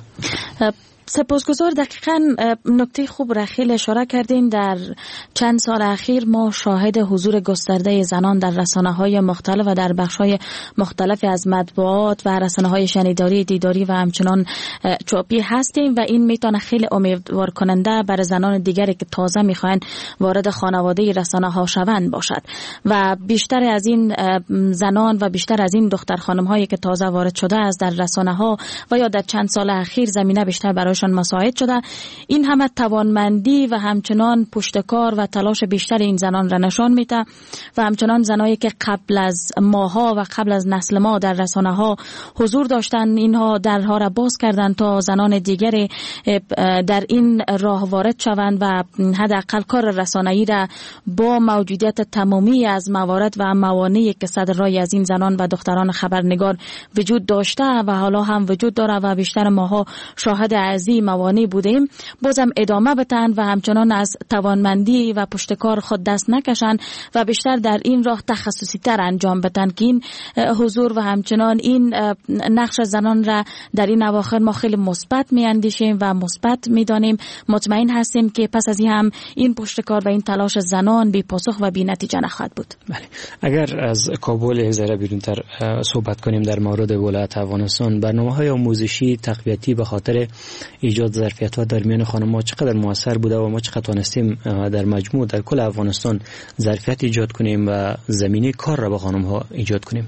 سپاسگزار. دقیقاً نکته خوب را خیلی اشاره کردین. در چند سال اخیر ما شاهد حضور گسترده زنان در رسانه‌های مختلف و در بخش‌های مختلف از مطبوعات و رسانه‌های شنیداری، دیداری و همچنان چاپی هستیم و این میتونه خیلی امیدوار کننده برای زنان دیگری که تازه میخواین وارد خانواده رسانه‌ها شوند باشد و بیشتر از این زنان و بیشتر از این دختر خانم‌هایی که تازه وارد شده است در رسانه‌ها و یا در چند سال اخیر زمینه بیشتر برای برایشان مساعد شده. این همه توانمندی و همچنان پشتکار و تلاش بیشتر این زنان را نشان میده و همچنان زنایی که قبل از ماها و قبل از نسل ما در رسانه ها حضور داشتن، اینها درها را باز کردند تا زنان دیگری در این راه وارد شوند و حداقل کار رسانه‌ای را با موجودیت تمامی از موارد و موانعی که صدر رای از این زنان و دختران خبرنگار وجود داشته و حالا هم وجود داره و بیشتر ماها شاهد از این موانع بودیم، بازم ادامه بدن و همچنان از توانمندی و پشتکار خود دست نکشن و بیشتر در این راه تخصصی تر انجام بدن که این حضور و همچنان این نقش زنان را در این اواخر ما خیلی مثبت میاندیشیم و مثبت میدانیم. مطمئن هستیم که پس از این هم این پشتکار و این تلاش زنان بی پاسخ و بی نتیجه نخواهد بود. بله. اگر از کابل یک ذره بیرونتر صحبت کنیم در مورد ولایت افغانستان، برنامه‌های آموزشی تقویتی به خاطر ایجاد ظرفیت‌ها در میان خانم‌ها چقدر موثر بوده و ما چقدر توانستیم در مجموع در کل افغانستان ظرفیت ایجاد کنیم و زمینه کار را به خانم‌ها ایجاد کنیم؟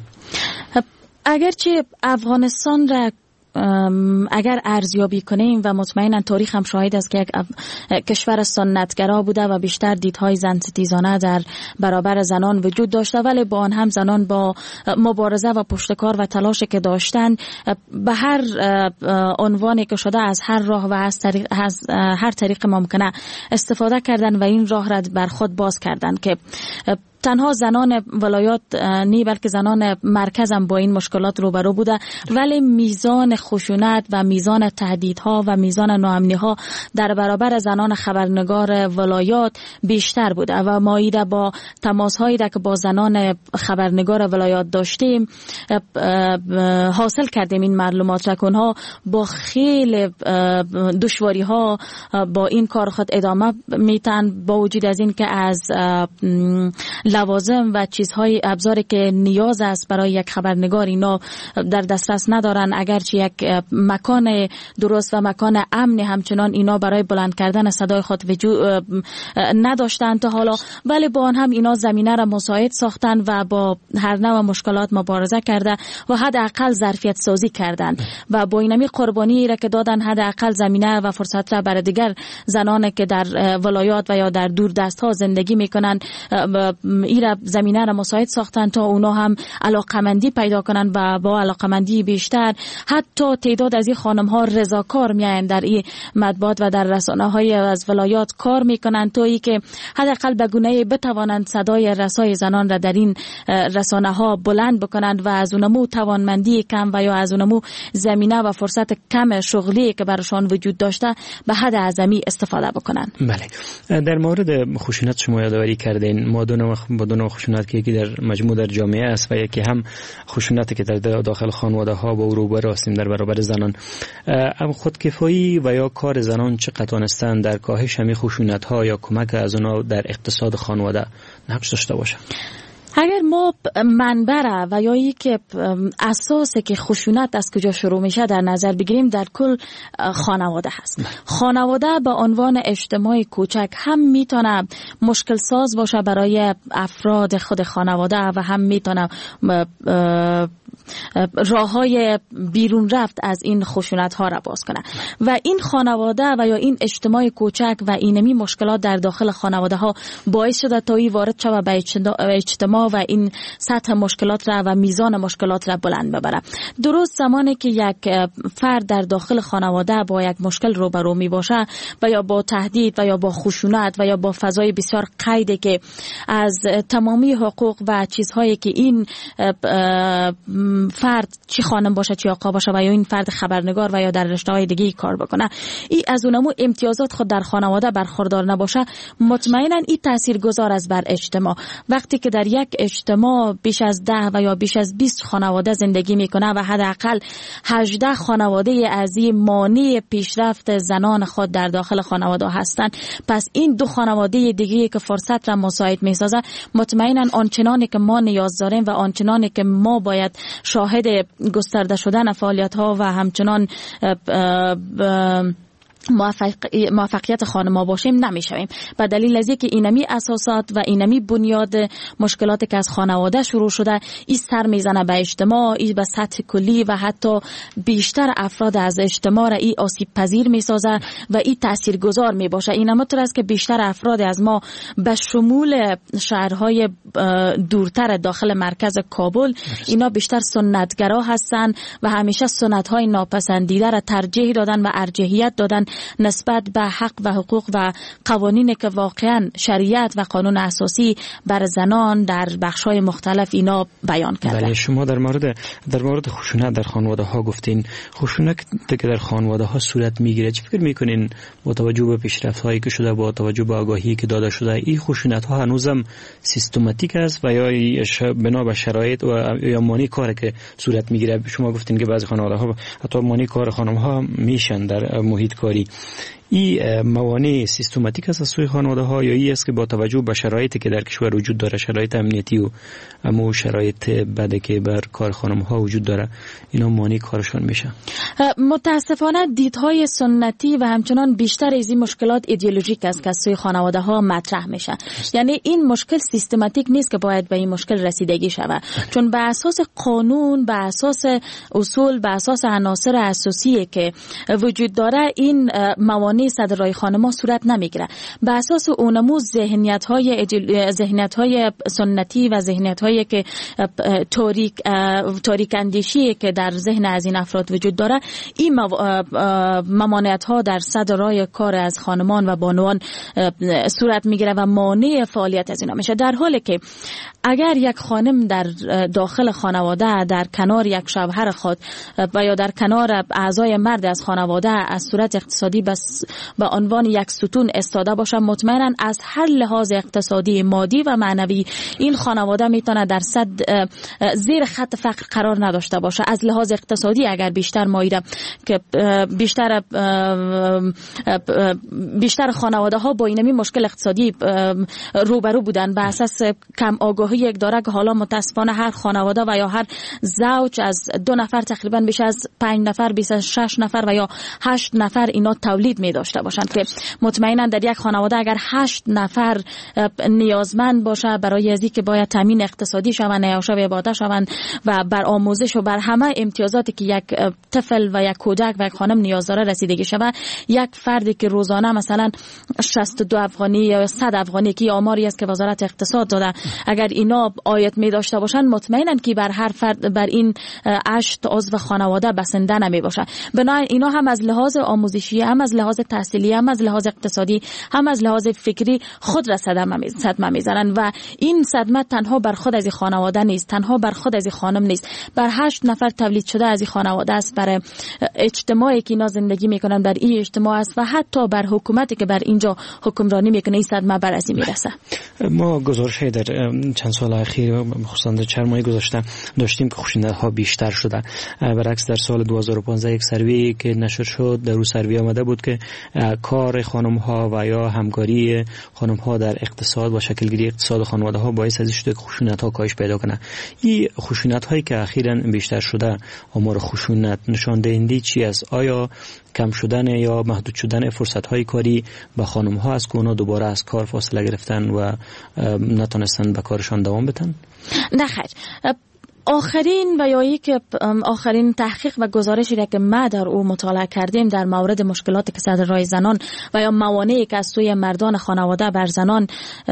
اگرچه افغانستان را اگر ارزیابی کنیم و مطمئنا تاریخ هم شاهد است که یک کشور سنتگرا بوده و بیشتر دیدهای زن ستیزانه در برابر زنان وجود داشته، ولی با آن هم زنان با مبارزه و پشتکار و تلاشی که داشتن به هر عنوانی که شده از هر راه و از, طریق از هر طریق ممکنه استفاده کردن و این راه را بر خود باز کردن که تنها زنان ولایات نی بلکه زنان مرکز هم با این مشکلات روبرو بوده، ولی میزان خشونت و میزان تهدیدها و میزان ناامنی‌ها در برابر زنان خبرنگار ولایات بیشتر بوده و ما ایده با تماس‌هایی که با زنان خبرنگار ولایات داشتیم حاصل کردیم این معلومات را که اونها با خیلی دشواری‌ها با این کار خود ادامه میتن، با وجود از این که از لوازم و چیزهای ابزاری که نیاز است برای یک خبرنگار اینا در دسترس ندارن، اگرچه یک مکان درست و مکان امن همچنان اینا برای بلند کردن صدای خود وجود نداشتن تا حالا، ولی با آن هم اینا زمینه را مساعد ساختن و با هر نوع مشکلات مبارزه کرده و حداقل ظرفیت سازی کردن و با اینمی قربانی را که دادن حداقل زمینه و فرصت را برای دیگر زنان که در ولایات و یا در دور دست ها زندگی میکنن ایرا زمینه را مساعد ساختن تا اونا هم علاقمندی پیدا کنن و با علاقمندی بیشتر حتی تعداد از این خانم ها رضاکار میاین در این مطبوعات و در رسانه های از ولایات کار میکنن تا ای که حداقل به گونه‌ای بتوانند صدای رسای زنان را در این رسانه ها بلند بکنند و از اونمو توانمندی کم و یا از اونمو زمینه و فرصت کم شغلی که براشان وجود داشته به حد اعظمی استفاده بکنن. بله. در مورد خشونت شما یادآوری کردین، ما دو نوع با دو نوع خشونت که یکی در مجموع در جامعه است و یکی هم خشونتی که در داخل خانواده ها با روبرو هستیم در برابر زنان. اما خودکفایی و یا کار زنان چقدر توانستن در کاهش همین خشونت ها یا کمک از اونها در اقتصاد خانواده نقش داشته باشه؟ اگر ما منبع و یا ای که اساسه که خشونت از کجا شروع میشه در نظر بگیریم، در کل خانواده هست. خانواده به عنوان اجتماع کوچک هم میتونه مشکل ساز باشه برای افراد خود خانواده و هم میتونه راههای بیرون رفت از این خشونت ها را باز کنه و این خانواده و یا این اجتماع کوچک و اینمی مشکلات در داخل خانواده ها باعث شده تا این وارد شود به اجتماع و این سطح مشکلات را و میزان مشکلات را بلند ببره. درست زمانی که یک فرد در داخل خانواده با یک مشکل روبرو می باشه و یا با تهدید و یا با خشونت و یا با فضای بسیار قیدی که از تمامی حقوق و چیزهایی که این فرد چی خانم باشه چی آقا باشه و یا این فرد خبرنگار و یا در رشته‌های دیگه کار بکنه، این از اونمو امتیازات خود در خانواده برخوردار نباشه، مطمئنا این تاثیرگذار است بر اجتماع. وقتی که در یک اجتماع بیش از ده و یا بیش از بیست خانواده زندگی میکنه و حداقل هجده خانواده از این مانع پیشرفت زنان خود در داخل خانواده هستند، پس این دو خانواده دیگه که فرصت را مساعد میسازه، مطمئنا آنچنانی که ما نیاز داریم و آنچنانی که ما باید شاهد گسترده شدن فعالیت ها و همچنان موفق... موفقیت خانم‌ها باشیم نمیشویم. به دلیل از اینکه اینمی اساسات و اینمی بنیاد مشکلاتی که از خانواده شروع شده، این سر میزنه به اجتماع، این به سطح کلی و حتی بیشتر افراد از اجتماع را این آسیب پذیر میسازه و این تاثیرگذار میباشه. این همونطور است که بیشتر افراد از ما به شمول شهرهای دورتر داخل مرکز کابل، اینا بیشتر سنتگرا هستن و همیشه سنت‌های ناپسندیده را ترجیح دادن و ارجحیت دادن نسبت به حق و حقوق و قوانینی که واقعا شریعت و قانون اساسی بر زنان در بخش‌های مختلف اینا بیان کرده. بله، شما در مورد در مورد خشونت در خانواده ها گفتین. خشونت که در خانواده ها صورت میگیره، چه فکر میکنین با توجه به پیشرفت هایی که شده، با توجه به آگاهی که داده شده، این خشونت ها هنوزم سیستماتیک است و یا بنا به شرایط و یا مانع کاری که صورت میگیره؟ شما گفتین که بعضی خانواده ها حتی مانع کار خانم ها میشن در محیط کاری. این موانع سیستماتیک است از سوی خانواده ها یا این است که با توجه به شرایطی که در کشور وجود داره، شرایط امنیتی و امو شرایط بده که بر کار خانم ها وجود داره، اینا مانع کارشان میشه؟ متاسفانه دیدهای سنتی و همچنان بیشتر از این مشکلات ایدئولوژیک است که از سوی خانواده ها مطرح میشه. یعنی این مشکل سیستماتیک نیست که باید به این مشکل رسیدگی شود، چون به اساس قانون، به اساس اصول، به اساس عناصر اساسی که وجود داره، این موانع صدرای خانم‌ها صورت نمیگیره. به اساس اونمو ذهنیت‌های ذهنیت‌های سنتی و ذهنیت‌هایی که تاریک تاریک اندیشی که در ذهن از این افراد وجود داره، این ممانعت‌ها در صدرای کار از خانمان و بانوان صورت میگیره و مانع فعالیت از اینا میشه. در حالی که اگر یک خانم در داخل خانواده در کنار یک شوهر خود و یا در کنار اعضای مرد از خانواده از صورت اقتصادی بس به عنوان یک ستون استاده باشه، مطمئنا از هر لحاظ اقتصادی، مادی و معنوی این خانواده میتونه در صد زیر خط فقر قرار نداشته باشه. از لحاظ اقتصادی اگر بیشتر مایده که بیشتر بیشتر خانواده ها با اینمی مشکل اقتصادی روبرو بودن به اساس کم آگاهی یک داره که حالا متاسفانه هر خانواده و یا هر زوج از دو نفر تقریبا بیش از پنج نفر، بیش از شش نفر و یا هشت نفر اینا تولید می داشته باشند که مطمئنا در یک خانواده اگر هشت نفر نیازمند باشه برای ازی که باید تامین اقتصادی شوند، نیاشه و عبادت شوند و بر آموزش و بر همه امتیازاتی که یک طفل و یک کودک و یک خانم نیاز داره رسیدگی شود، یک فردی که روزانه مثلا شصت و دو افغانی یا صد افغانی که آماری است که وزارت اقتصاد داده، اگر اینا آیت می داشته باشند، مطمئنا که بر هر فرد بر این هشت عضو خانواده بسنده نمی باشه. بنابراین اینا هم از لحاظ آموزشی، هم از لحاظ تحصیلی، هم از لحاظ اقتصادی، هم از لحاظ فکری خود را صدمه میزنن و این صدمه تنها بر خود از خانواده نیست، تنها بر خود از خانم نیست، بر هشت نفر تولید شده از خانواده است، بر اجتماعی که اینا زندگی میکنن در این اجتماع است و حتی بر حکومتی که بر اینجا حکمرانی میکنه این صدمه بر از این میرسه. ما گزارش در چند سال اخیر خصوصا در چند ماه گذشته داشتیم که خشونت ها بیشتر شده. برعکس در سال دو هزار و پانزده یک سروی که نشر شد، در اون سروی آمده بود که کار خانم ها و یا همکاری خانم ها در اقتصاد و شکلگیری اقتصاد خانواده ها باعث از شده که خشونت ها کاهش پیدا کنه. این خشونت هایی که اخیراً بیشتر شده، آمار خشونت نشان دهنده چی است؟ آیا کم شدن یا محدود شدن فرصت های کاری به خانم ها است که اونا دوباره از کار فاصله گرفتن و نتونستن به کارشان دوام بدن؟ نه خیر. آخرین و یا یک آخرین تحقیق و گزارشی را که ما در او مطالعه کردیم در مورد مشکلات که صدر رای زنان و یا موانعی که از سوی مردان خانواده بر زنان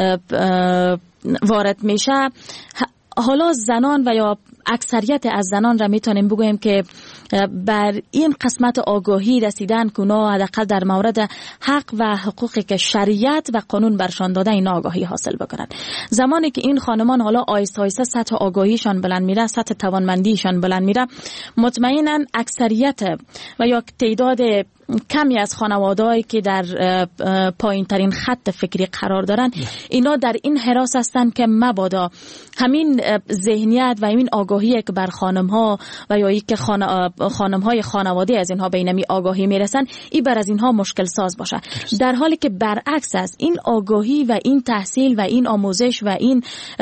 وارد میشه، حالا زنان و یا اکثریت از زنان را میتونیم بگوییم که بر این قسمت آگاهی رسیدن که اونا حداقل در مورد حق و حقوقی که شریعت و قانون برشان داده این آگاهی حاصل بکنن. زمانی که این خانمان حالا آیسته آیسته سطح آگاهیشان بلند میره، سطح توانمندیشان بلند میره، مطمئنا اکثریت و یا تعداد کمی از خانواده‌ای که در پایین ترین خط فکری قرار دارن، اینا در این حراس هستن که مبادا همین ذهنیت و همین آگاهی که بر خانم‌ها و یا ای که خانم‌های خانواده از اینها به اینمی آگاهی میرسن، این بر از اینها مشکل ساز باشه. در حالی که برعکس است، این آگاهی و این تحصیل و این آموزش و این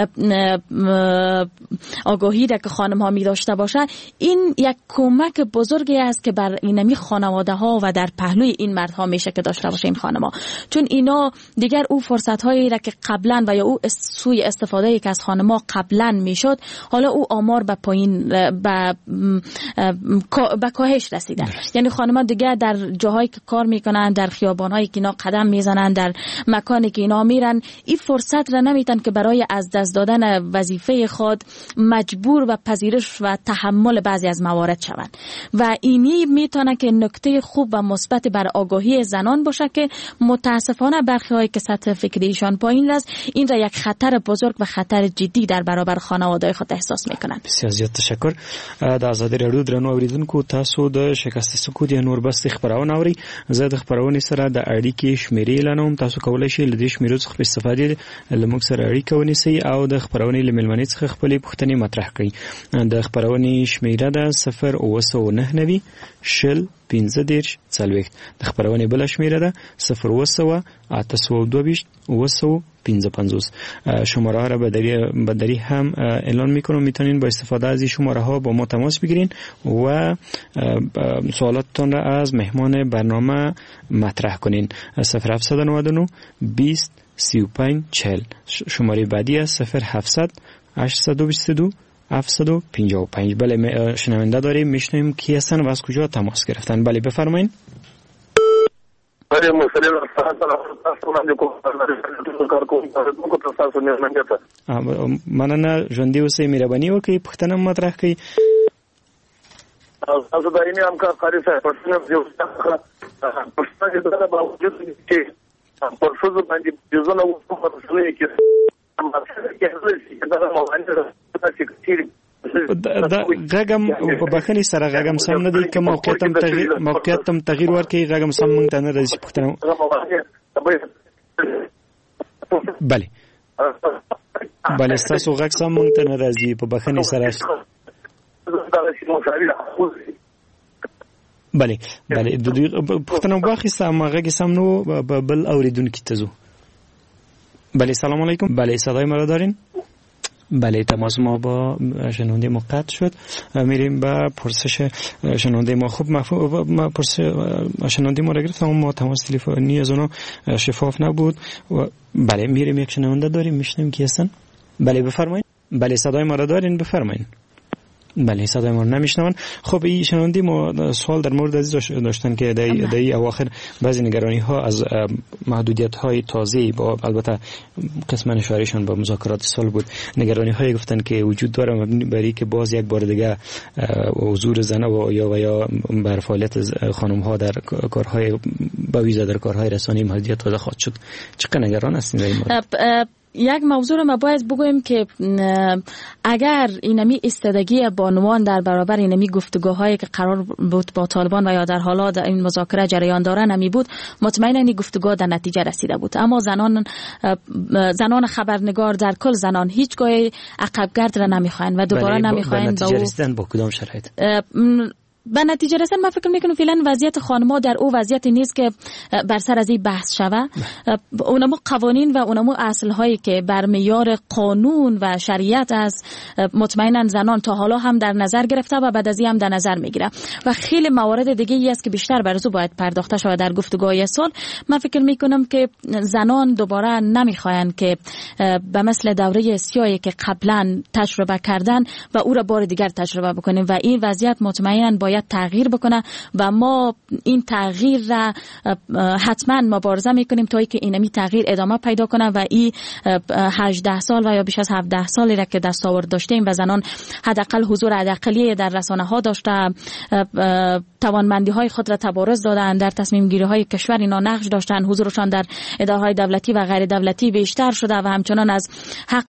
آگاهی را که خانم‌ها می داشته باشه، این یک کمک بزرگی است که بر اینمی خانواده‌ها و در پهلوی این مردها میشه که داشته باشه این خانم‌ها، چون اینا دیگر او فرصت‌هایی را که قبلا و یا او سوی استفاده که از خانم‌ها قبلا میشد، حالا او آمار به پایین به به کاهش رسیده. یعنی خانم‌ها دیگر در جاهایی که کار میکنن، در خیابان‌هایی که اینا قدم میزنن، در مکانی که اینا میرن، این فرصت را نمیتن که برای از دست دادن وظیفه خود مجبور و پذیرش و تحمل بعضی از موارد شوند و اینی میتونه که نکته خوب و مثبت بر آگاهی زنان باشه که متاسفانه برخی هایی که سطح فکری ایشان پایین است، این را یک خطر بزرگ و خطر جدی در برابر خانواده خود احساس میکنند. بسیار زیاد تشکر. د آزادۍ راډیو درنو اوریدونکو، تاسو د شکست سکوت یا نوربست خبرونه اوري. زه د خبرونې سره د اړیکې شمیرې لنوم. تاسو کولای شئ له دې شمیرو څخه استفاده له موږ سره اړیکه ونیسئ او د خبرونې له ملمنې څخه خپلې پوښتنې مطرح کړئ. د خبرونې شمیره ده صفر اوه سوه نهه نوي شل پنځه دېرش څلوېښت. د خبرونې بله شمیره ده صفر اوه سوه اته سوه دوه ویشت اوه سوه پنځه پنځوس. شماره ها را به دری هم اعلان میکنم، میتونین با استفاده از این شماره ها با ما تماس بگیرین و سوالاتتان را از مهمان برنامه مطرح کنین. صفر هفتصد و نود و نه بیست سی و پنج چهل. شماره بعدی است صفر هفتصد هشتصد و بیست و دو هفتصد و پنجاه و پنج. بله شنونده داریم، میشنویم کی هستن و از کجا تماس گرفتن. بله بفرمایید. بله مسلم تاسو باندې کوم کار کوم تاسو تاسو نه منګه مننه. ژوندۍ اوسئ، مهرباني وکړئ، پوښتنه مطرح کړئ. تاسو د اینې هم کارکاري صاحب پښتنه یو څه پښتنه د دا باوجود چې په څه باندې ځنه وو په څه کې هم چې دا موانع چې دا غږم په بخښنې سره غږم سم نه دی که موقعیت هم تغییر موقعیت هم تغییر ورکړي، غږم سم مونږ ته نه راځي. پوښتنه بله بله ستاسو غږ سم مونږ ته نه راځي، په بخښنې سره. بله بله د دوی پوښتنه واخیسته اما غږ سم نه و، بل اوریدونکي ته ځو. بله سلام علیکم. بله صدای ما را دارین؟ بله تماس ما با شنونده ما قطع شد. میریم به پرسش شنونده ما. خب مفهوم پرسش شنونده ما را گرفتم، ما تماس تلفنی از اونا شفاف نبود. و بله میریم یک شنونده داریم، میشنیم کی هستن. بله بفرمایید. بله صدای ما را دارین، بفرمایید. بله صدای ما نمیشنون. خب این شنوندی ما سوال در مورد از داشتن که در این اواخر بعضی نگرانی ها از محدودیت های تازه با البته قسم اشارهشان با مذاکرات صلح بود، نگرانی های گفتن که وجود داره مبنی بر اینکه باز یک بار دیگه حضور زن و یا و یا بر فعالیت خانم ها در کارهای با ویژه در کارهای رسانه‌ای محدودیت تازه خواهد شد. چقدر نگران هستین در این مورد؟ یک موضوع رو ما باید بگویم که اگر اینمی ایستادگی بانوان در برابر اینمی گفتگوهایی که قرار بود با طالبان و یا در حالا این مذاکره جریان داره نمی بود، مطمئنا این گفتگو در نتیجه رسیده بود. اما زنان زنان خبرنگار در کل زنان هیچگاه عقب گرد را نمیخواین و دوباره نمیخواین. به نتیجه رسیدن با کدام شرایط؟ به نتیجه رسیدن من فکر میکنم فعلا وضعیت خانم‌ها در او وضعیتی نیست که بر سر از این بحث شوه. اونمو قوانین و اونمو اصل‌هایی که بر معیار قانون و شریعت است مطمئنا زنان تا حالا هم در نظر گرفته و بعد از این هم در نظر میگیره و خیلی موارد دیگه ای است که بیشتر بر او باید پرداخته شود در گفتگوهای صلح. من فکر میکنم که زنان دوباره نمیخواین که به مثل دوره سیاهی که قبلا تجربه کردن و او را بار دیگر تجربه بکنیم و این وضعیت مطمئنا باید تغییر بکنه و ما این تغییر را حتما مبارزه میکنیم تا اینکه اینمی تغییر ادامه پیدا کنه و این هجده سال و یا بیش از هفده سالی را که دستاورد داشتیم و زنان حداقل حضور حداقلی در رسانه ها داشته، توانمندی های خود را تبارز دادن، در تصمیم گیری های کشور اینا نقش داشتن، حضورشان در اداره های دولتی و غیر دولتی بیشتر شده و همچنان از حق